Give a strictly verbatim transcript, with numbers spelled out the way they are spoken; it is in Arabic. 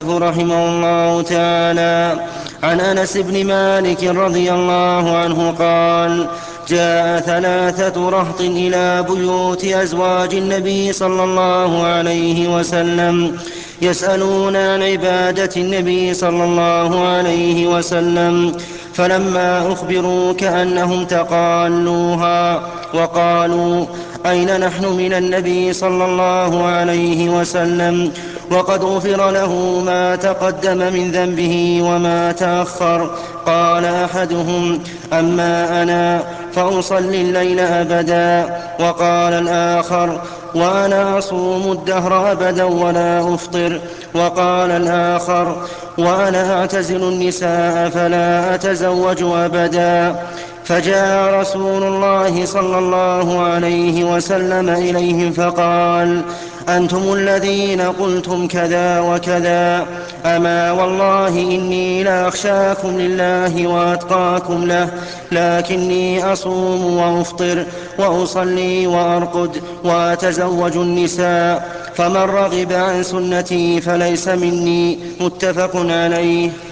رحمه الله تعالى عن أنس بن مالك رضي الله عنه قال: جاء ثلاثة رهط إلى بيوت أزواج النبي صلى الله عليه وسلم يسألون عن عبادة النبي صلى الله عليه وسلم، فلما أخبروا كأنهم تقالوها وقالوا: أين نحن من النبي صلى الله عليه وسلم وقد غفر له ما تقدم من ذنبه وما تأخر؟ قال أحدهم: أما أنا فأصلي الليل أبدا. وقال الآخر: وأنا أصوم الدهر أبدا ولا أفطر. وقال الآخر: وأنا أعتزل النساء فلا أتزوج أبدا. فجاء رسول الله صلى الله عليه وسلم إليهم فقال: أنتم الذين قلتم كذا وكذا، أما والله إني لأخشاكم لله وأتقاكم له، لكني أصوم وأفطر وأصلي وأرقد وأتزوج النساء، فمن رغب عن سنتي فليس مني. متفق عليه.